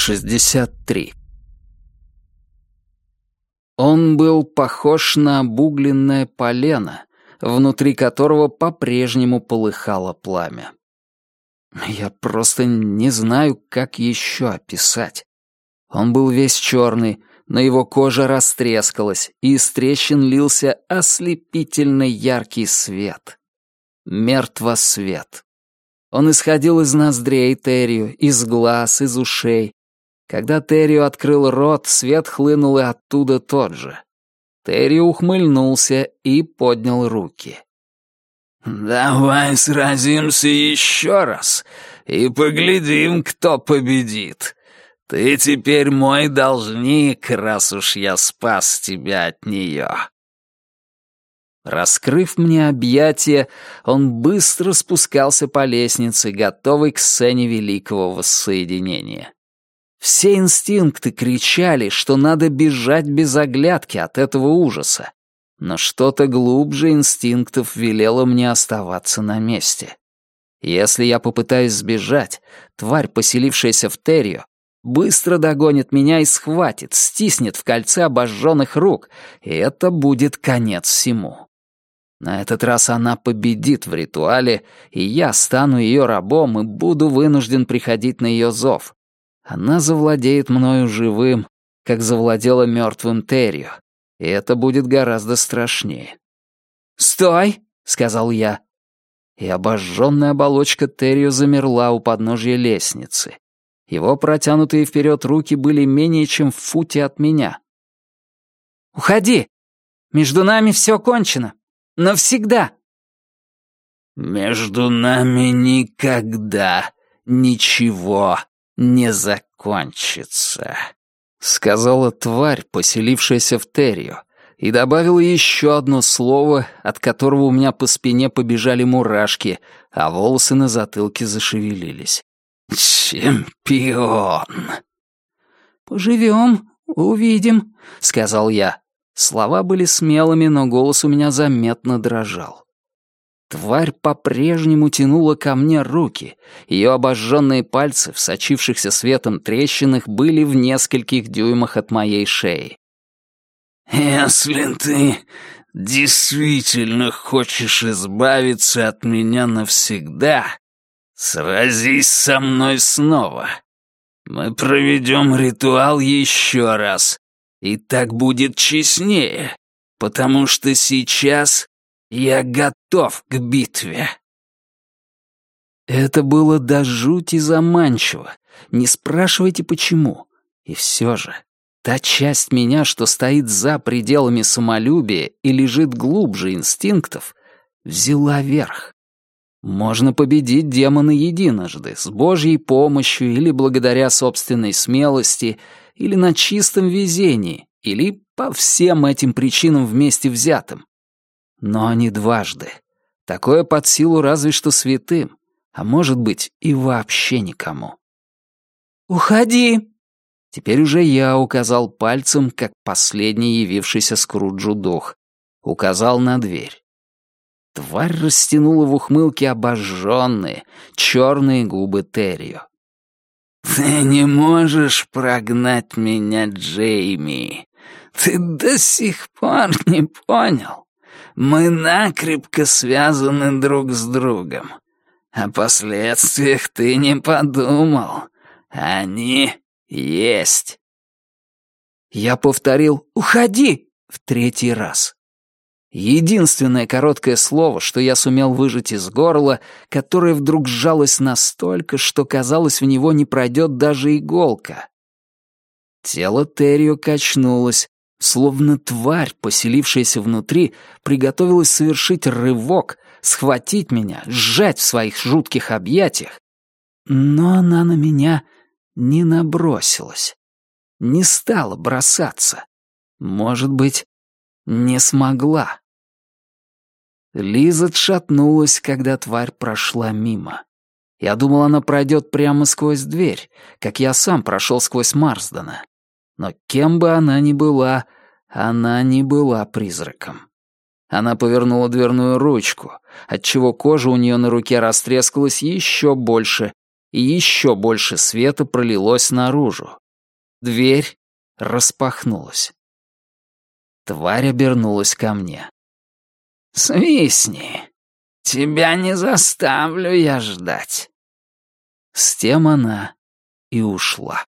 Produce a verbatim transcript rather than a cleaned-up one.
шестьдесят три. Он был похож на обугленное полено, внутри которого по-прежнему полыхало пламя. Я просто не знаю, как еще описать. Он был весь черный, но его кожа растрескалась, и из трещин лился ослепительно яркий свет. Мертвосвет. Он исходил из ноздрей Террио, из глаз, из ушей. Когда Террио открыл рот, свет хлынул и оттуда тот же. Террио ухмыльнулся и поднял руки. «Давай сразимся еще раз и поглядим, кто победит. Ты теперь мой должник, раз уж я спас тебя от нее». Раскрыв мне объятия, он быстро спускался по лестнице, готовый к сцене великого воссоединения. Все инстинкты кричали, что надо бежать без оглядки от этого ужаса, но что-то глубже инстинктов велело мне оставаться на месте. Если я попытаюсь сбежать, тварь, поселившаяся в Террио, быстро догонит меня и схватит, стиснет в кольце обожженных рук, и это будет конец всему. На этот раз она победит в ритуале, и я стану ее рабом и буду вынужден приходить на ее зов. Она завладеет мною живым, как завладела мертвым Террио, и это будет гораздо страшнее. «Стой!» — сказал я. И обожженная оболочка Террио замерла у подножья лестницы. Его протянутые вперед руки были менее чем в футе от меня. «Уходи! Между нами все кончено! Навсегда!» «Между нами никогда ничего не закончится», — сказала тварь, поселившаяся в Террио, и добавила еще одно слово, от которого у меня по спине побежали мурашки, а волосы на затылке зашевелились. «Чемпион!» «Поживем, увидим», — сказал я. Слова были смелыми, но голос у меня заметно дрожал. Тварь по-прежнему тянула ко мне руки. Ее обожженные пальцы в сочившихся светом трещинах были в нескольких дюймах от моей шеи. «Если ты действительно хочешь избавиться от меня навсегда, сразись со мной снова. Мы проведем ритуал еще раз, и так будет честнее, потому что сейчас я готов к битве». Это было до жути заманчиво. Не спрашивайте, почему. И все же, та часть меня, что стоит за пределами самолюбия и лежит глубже инстинктов, взяла верх. Можно победить демона единожды, с Божьей помощью или благодаря собственной смелости, или на чистом везении, или по всем этим причинам вместе взятым. Но не дважды. Такое под силу разве что святым, а может быть и вообще никому. «Уходи!» Теперь уже я указал пальцем, как последний явившийся Скруджу дух. Указал на дверь. Тварь растянула в ухмылке обожженные, черные губы Террио. «Ты не можешь прогнать меня, Джейми. Ты до сих пор не понял. Мы накрепко связаны друг с другом. О последствиях ты не подумал. Они есть». Я повторил «Уходи!» в третий раз. Единственное короткое слово, что я сумел выжать из горла, которое вдруг сжалось настолько, что, казалось, в него не пройдет даже иголка. Тело Террио качнулось, словно тварь, поселившаяся внутри, приготовилась совершить рывок, схватить меня, сжать в своих жутких объятиях. Но она на меня не набросилась, не стала бросаться. Может быть, не смогла. Лиза отшатнулась, когда тварь прошла мимо. Я думал, она пройдет прямо сквозь дверь, как я сам прошел сквозь Марсдена. Но кем бы она ни была, она не была призраком. Она повернула дверную ручку, отчего кожа у нее на руке растрескалась еще больше, и еще больше света пролилось наружу. Дверь распахнулась. Тварь обернулась ко мне. «Свистни! Тебя не заставлю я ждать!» С тем она и ушла.